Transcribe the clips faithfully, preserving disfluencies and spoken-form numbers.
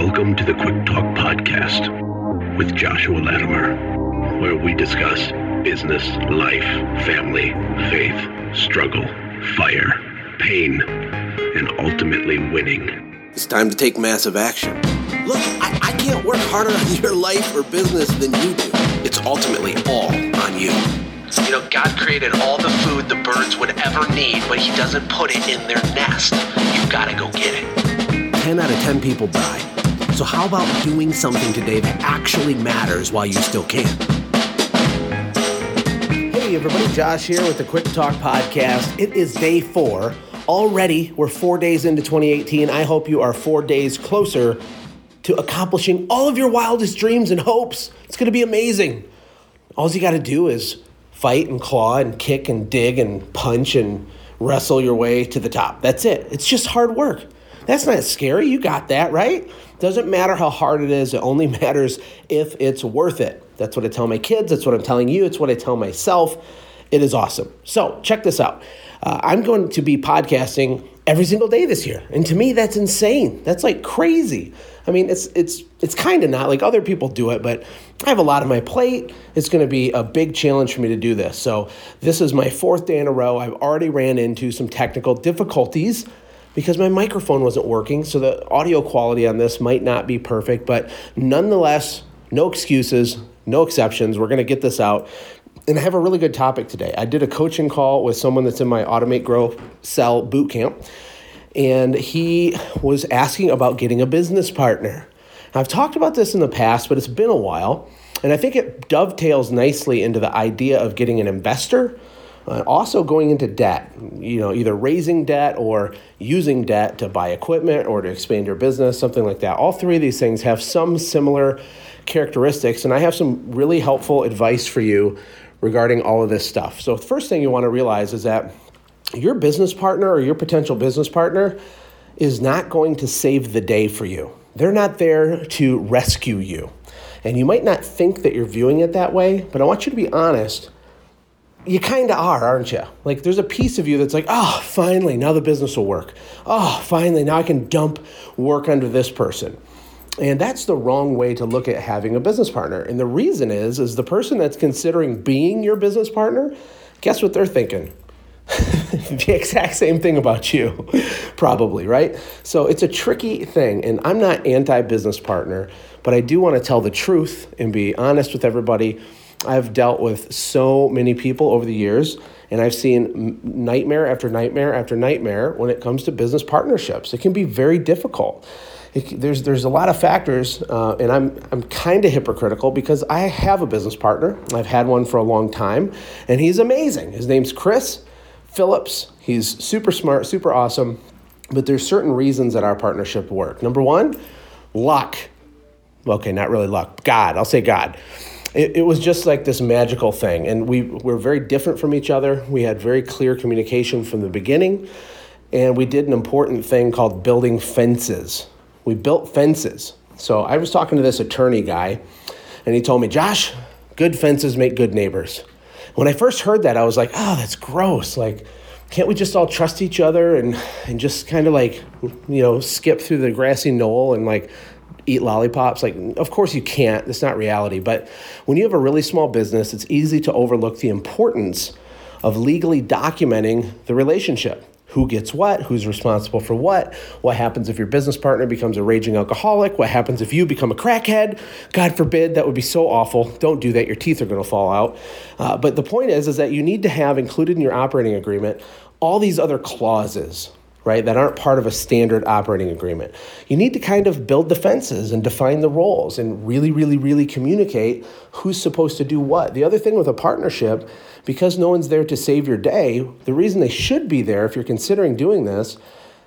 Welcome to the Quick Talk Podcast with Joshua Latimer, where we discuss business, life, family, faith, struggle, fire, pain, and ultimately winning. It's time to take massive action. Look, I, I can't work harder on your life or business than you do. It's ultimately all on you. You know, God created all the food the birds would ever need, but he doesn't put it in their nest. You've got to go get it. ten out of ten people die. So how about doing something today that actually matters while you still can? Hey everybody, Josh here with the Quick Talk Podcast. It is day four. Already, we're four days into twenty eighteen. I hope you are four days closer to accomplishing all of your wildest dreams and hopes. It's going to be amazing. All you got to do is fight and claw and kick and dig and punch and wrestle your way to the top. That's it. It's just hard work. That's not scary. You got that, right? Doesn't matter how hard it is. It only matters if it's worth it. That's what I tell my kids. That's what I'm telling you. It's what I tell myself. It is awesome. So check this out. Uh, I'm going to be podcasting every single day this year. And to me, that's insane. That's like crazy. I mean, it's it's it's kind of not like other people do it, but I have a lot on my plate. It's going to be a big challenge for me to do this. So this is my fourth day in a row. I've already ran into some technical difficulties because my microphone wasn't working. So the audio quality on this might not be perfect, but nonetheless, no excuses, no exceptions. We're going to get this out. And I have a really good topic today. I did a coaching call with someone that's in my Automate, Grow, Sell bootcamp, and he was asking about getting a business partner. I've talked about this in the past, but it's been a while, and I think it dovetails nicely into the idea of getting an investor, uh, also going into debt, you know, either raising debt or using debt to buy equipment or to expand your business, something like that. All three of these things have some similar characteristics, and I have some really helpful advice for you regarding all of this stuff. So the first thing you want to realize is that your business partner or your potential business partner is not going to save the day for you. They're not there to rescue you. And you might not think that you're viewing it that way, but I want you to be honest. You kind of are, aren't you? Like there's a piece of you that's like, oh, finally, now the business will work. Oh, finally, now I can dump work onto this person. And that's the wrong way to look at having a business partner. And the reason is, is the person that's considering being your business partner, guess what they're thinking? The exact same thing about you, probably, right? So it's a tricky thing. And I'm not anti-business partner, but I do want to tell the truth and be honest with everybody. I've dealt with so many people over the years, and I've seen nightmare after nightmare after nightmare when it comes to business partnerships. It can be very difficult. It, there's there's a lot of factors, uh, and I'm I'm kind of hypocritical because I have a business partner. I've had one for a long time, and he's amazing. His name's Chris Phillips. He's super smart, super awesome, but there's certain reasons that our partnership work. Number one, luck. Okay, not really luck. God, I'll say God. It, it was just like this magical thing, and we were very different from each other. We had very clear communication from the beginning, and we did an important thing called building fences. We built fences. So I was talking to this attorney guy, and he told me, Josh, good fences make good neighbors. When I first heard that, I was like, oh, that's gross. Like, can't we just all trust each other and, and just kind of like, you know, skip through the grassy knoll and like eat lollipops? Like, of course you can't. That's not reality. But when you have a really small business, it's easy to overlook the importance of legally documenting the relationship. Who gets what, who's responsible for what, what happens if your business partner becomes a raging alcoholic, what happens if you become a crackhead, God forbid, that would be so awful. Don't do that, your teeth are gonna fall out. Uh, but the point is, is that you need to have included in your operating agreement all these other clauses, right, that aren't part of a standard operating agreement. You need to kind of build the fences and define the roles and really, really, really communicate who's supposed to do what. The other thing with a partnership, because no one's there to save your day, the reason they should be there if you're considering doing this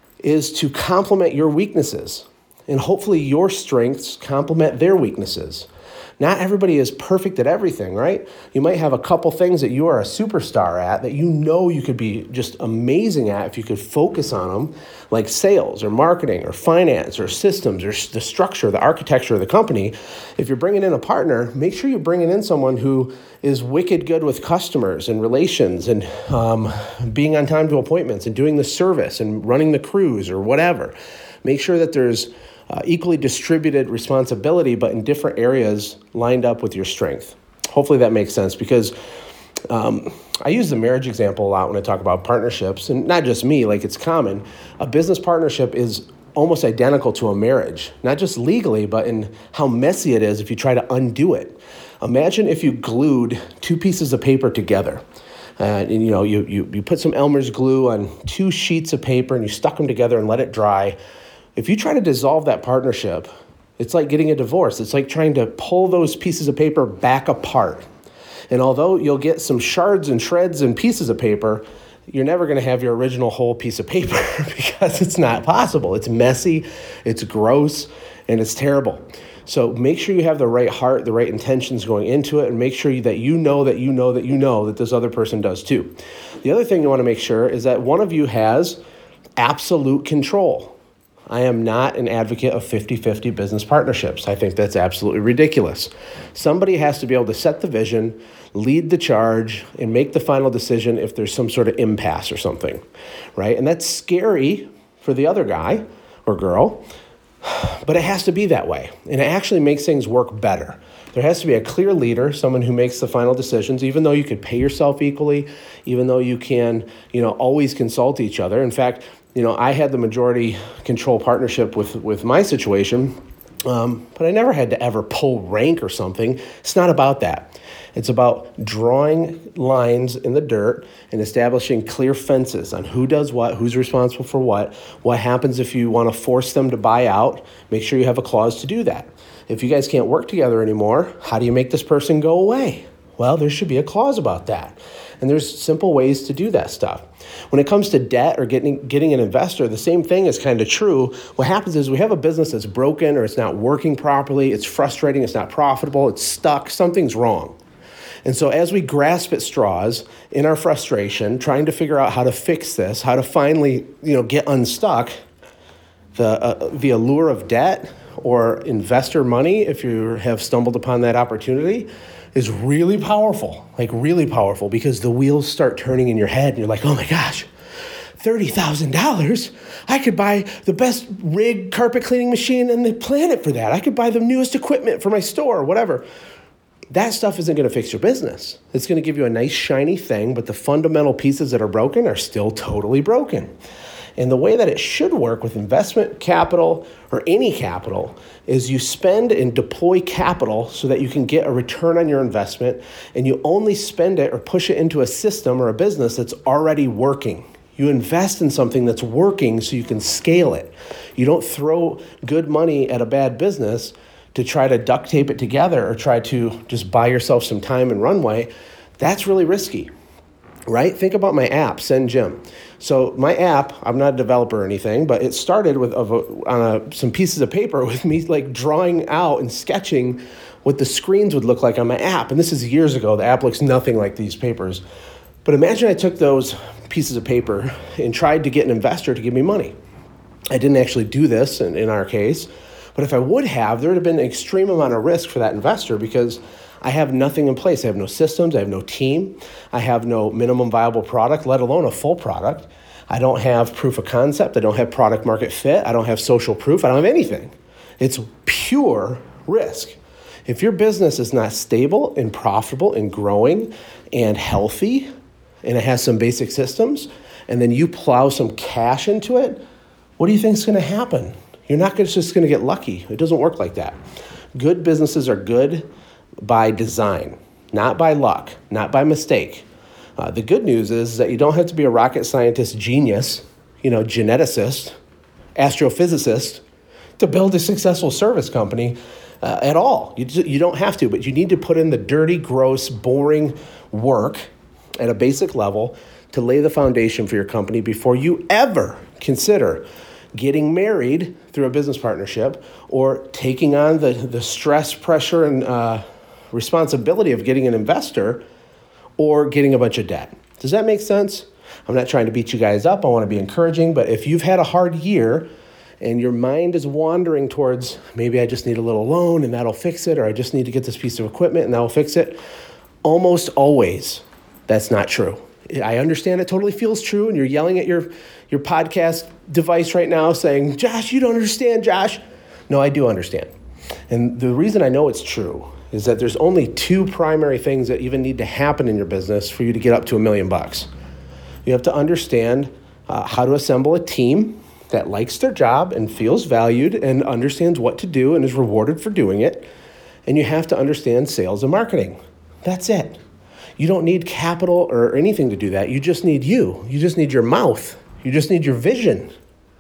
is to complement your weaknesses. And hopefully your strengths complement their weaknesses. Not everybody is perfect at everything, right? You might have a couple things that you are a superstar at that you know you could be just amazing at if you could focus on them, like sales or marketing or finance or systems or the structure, the architecture of the company. If you're bringing in a partner, make sure you're bringing in someone who is wicked good with customers and relations and um, being on time to appointments and doing the service and running the crews or whatever. Make sure that there's uh, equally distributed responsibility, but in different areas lined up with your strength. Hopefully that makes sense, because um, I use the marriage example a lot when I talk about partnerships, and not just me, like it's common. A business partnership is almost identical to a marriage, not just legally, but in how messy it is if you try to undo it. Imagine if you glued two pieces of paper together. Uh, and you know, you, you you put some Elmer's glue on two sheets of paper and you stuck them together and let it dry. If you try to dissolve that partnership, it's like getting a divorce. It's like trying to pull those pieces of paper back apart. And although you'll get some shards and shreds and pieces of paper, you're never going to have your original whole piece of paper because it's not possible. It's messy, it's gross, and it's terrible. So make sure you have the right heart, the right intentions going into it, and make sure that you know that you know that you know that this other person does too. The other thing you want to make sure is that one of you has absolute control. I am not an advocate of fifty-fifty business partnerships. I think that's absolutely ridiculous. Somebody has to be able to set the vision, lead the charge, and make the final decision if there's some sort of impasse or something, right? And that's scary for the other guy or girl, but it has to be that way. And it actually makes things work better. There has to be a clear leader, someone who makes the final decisions, even though you could pay yourself equally, even though you can, you know, always consult each other. In fact, you know, I had the majority control partnership with, with my situation, um, but I never had to ever pull rank or something. It's not about that. It's about drawing lines in the dirt and establishing clear fences on who does what, who's responsible for what, what happens if you want to force them to buy out. Make sure you have a clause to do that. If you guys can't work together anymore, how do you make this person go away? Well, there should be a clause about that. And there's simple ways to do that stuff. When it comes to debt or getting getting an investor, the same thing is kind of true. What happens is we have a business that's broken or it's not working properly, it's frustrating, it's not profitable, it's stuck, something's wrong. And so as we grasp at straws in our frustration, trying to figure out how to fix this, how to finally, you know, get unstuck, the uh, the allure of debt or investor money, if you have stumbled upon that opportunity, is really powerful, like really powerful, because the wheels start turning in your head and you're like, oh my gosh, thirty thousand dollars? I could buy the best rig carpet cleaning machine on the planet for that. I could buy the newest equipment for my store or whatever. That stuff isn't going to fix your business. It's going to give you a nice shiny thing, but the fundamental pieces that are broken are still totally broken. And the way that it should work with investment capital or any capital is you spend and deploy capital so that you can get a return on your investment, and you only spend it or push it into a system or a business that's already working. You invest in something that's working so you can scale it. You don't throw good money at a bad business to try to duct tape it together or try to just buy yourself some time and runway. That's really risky, right? Think about my app, Send Gym. So my app, I'm not a developer or anything, but it started with of a, on a, some pieces of paper with me like drawing out and sketching what the screens would look like on my app. And this is years ago. The app looks nothing like these papers. But imagine I took those pieces of paper and tried to get an investor to give me money. I didn't actually do this in, in our case, but if I would have, there would have been an extreme amount of risk for that investor because I have nothing in place. I have no systems. I have no team. I have no minimum viable product, let alone a full product. I don't have proof of concept. I don't have product market fit. I don't have social proof. I don't have anything. It's pure risk. If your business is not stable and profitable and growing and healthy, and it has some basic systems, and then you plow some cash into it, what do you think is going to happen? You're not just going to get lucky. It doesn't work like that. Good businesses are good by design, not by luck, not by mistake. Uh, the good news is that you don't have to be a rocket scientist genius, you know, geneticist, astrophysicist to build a successful service company uh, at all. You, you don't have to, but you need to put in the dirty, gross, boring work at a basic level to lay the foundation for your company before you ever consider getting married through a business partnership or taking on the, the stress, pressure, and uh, responsibility of getting an investor or getting a bunch of debt. Does that make sense? I'm not trying to beat you guys up. I want to be encouraging, but if you've had a hard year and your mind is wandering towards maybe I just need a little loan and that'll fix it, or I just need to get this piece of equipment and that'll fix it, almost always that's not true. I understand it totally feels true, and you're yelling at your, your podcast device right now saying, Josh, you don't understand, Josh. No, I do understand. And the reason I know it's true is that there's only two primary things that even need to happen in your business for you to get up to a million bucks. You have to understand uh, how to assemble a team that likes their job and feels valued and understands what to do and is rewarded for doing it. And you have to understand sales and marketing. That's it. You don't need capital or anything to do that. You just need you. You just need your mouth. You just need your vision.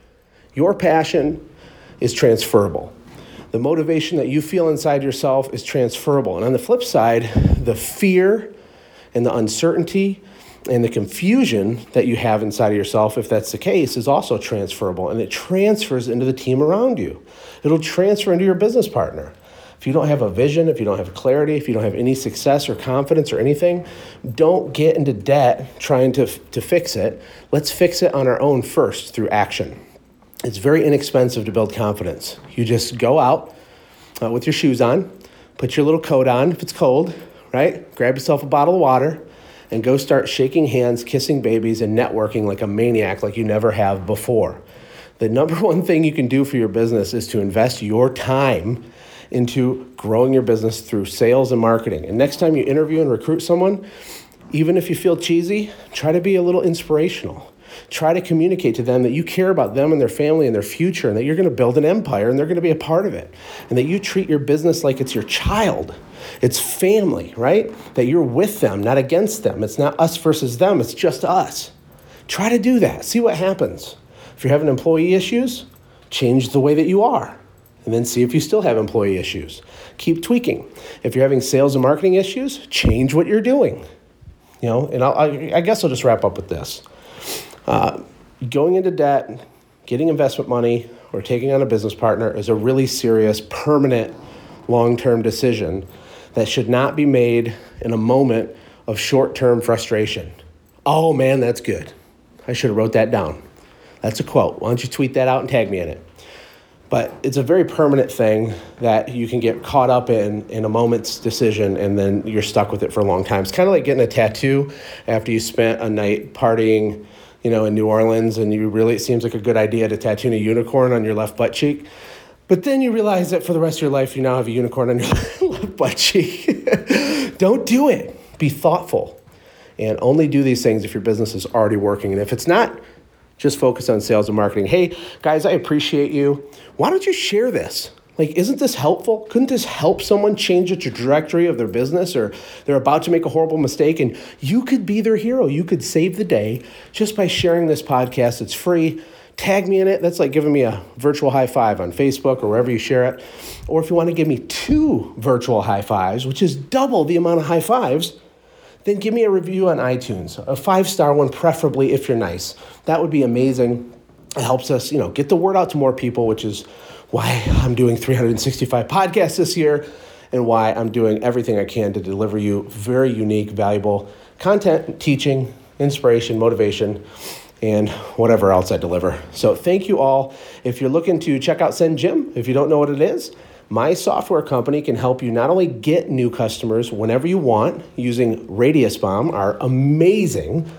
Your passion is transferable. The motivation that you feel inside yourself is transferable. And on the flip side, the fear and the uncertainty and the confusion that you have inside of yourself, if that's the case, is also transferable. And it transfers into the team around you. It'll transfer into your business partner. If you don't have a vision, if you don't have clarity, if you don't have any success or confidence or anything, don't get into debt trying to, to fix it. Let's fix it on our own first through action. It's very inexpensive to build confidence. You just go out uh, with your shoes on, put your little coat on if it's cold, right? Grab yourself a bottle of water and go start shaking hands, kissing babies, and networking like a maniac like you never have before. The number one thing you can do for your business is to invest your time into growing your business through sales and marketing. And next time you interview and recruit someone, even if you feel cheesy, try to be a little inspirational. Try to communicate to them that you care about them and their family and their future, and that you're going to build an empire and they're going to be a part of it. And that you treat your business like it's your child. It's family, right? That you're with them, not against them. It's not us versus them. It's just us. Try to do that. See what happens. If you're having employee issues, change the way that you are. And then see if you still have employee issues. Keep tweaking. If you're having sales and marketing issues, change what you're doing. You know, and I'll, I, I guess I'll just wrap up with this. Uh, going into debt, getting investment money, or taking on a business partner is a really serious, permanent, long-term decision that should not be made in a moment of short-term frustration. Oh man, that's good. I should have wrote that down. That's a quote. Why don't you tweet that out and tag me in it? But it's a very permanent thing that you can get caught up in in a moment's decision, and then you're stuck with it for a long time. It's kind of like getting a tattoo after you spent a night partying, you know, in New Orleans, and you really, it seems like a good idea to tattoo a unicorn on your left butt cheek. But then you realize that for the rest of your life, you now have a unicorn on your left butt cheek. Don't do it. Be thoughtful. And only do these things if your business is already working. And if it's not, just focus on sales and marketing. Hey, guys, I appreciate you. Why don't you share this? Like, isn't this helpful? Couldn't this help someone change the trajectory of their business, or they're about to make a horrible mistake and you could be their hero? You could save the day just by sharing this podcast. It's free. Tag me in it. That's like giving me a virtual high five on Facebook or wherever you share it. Or if you want to give me two virtual high fives, which is double the amount of high fives, then give me a review on iTunes, a five-star one preferably if you're nice. That would be amazing. It helps us, you know, get the word out to more people, which is why I'm doing three hundred sixty-five podcasts this year and why I'm doing everything I can to deliver you very unique, valuable content, teaching, inspiration, motivation, and whatever else I deliver. So thank you all. If you're looking to check out Send Jim, if you don't know what it is, my software company can help you not only get new customers whenever you want using Radius Bomb, our amazing,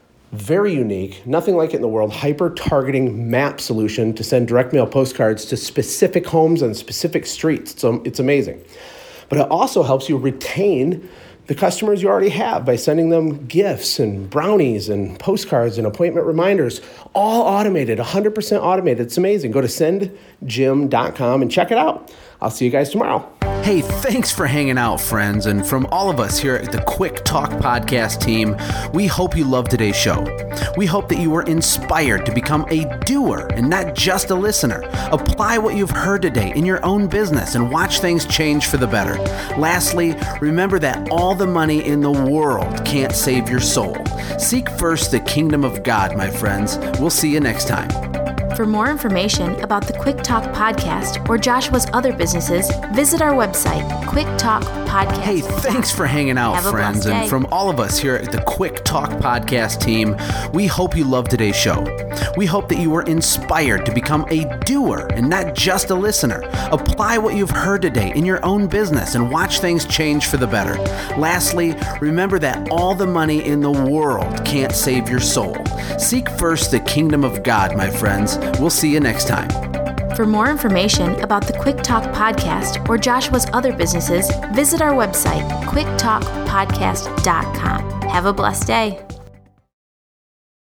very unique, nothing like it in the world, hyper-targeting map solution to send direct mail postcards to specific homes on specific streets. So it's amazing. But it also helps you retain the customers you already have by sending them gifts and brownies and postcards and appointment reminders, all automated, one hundred percent automated. It's amazing. Go to send jim dot com and check it out. I'll see you guys tomorrow. Hey, thanks for hanging out, friends. And from all of us here at the Quick Talk Podcast team, we hope you loved today's show. We hope that you were inspired to become a doer and not just a listener. Apply what you've heard today in your own business and watch things change for the better. Lastly, remember that all the money in the world can't save your soul. Seek first the kingdom of God, my friends. We'll see you next time. For more information about the Quick Talk Podcast or Joshua's other businesses, visit our website, Quick Talk Podcast. Hey, thanks for hanging out, friends. And from all of us here at the Quick Talk Podcast team, we hope you loved today's show. We hope that you were inspired to become a doer and not just a listener. Apply what you've heard today in your own business and watch things change for the better. Lastly, remember that all the money in the world can't save your soul. Seek first the kingdom of God, my friends. We'll see you next time. For more information about the Quick Talk Podcast or Joshua's other businesses, visit our website, quick talk podcast dot com. Have a blessed day.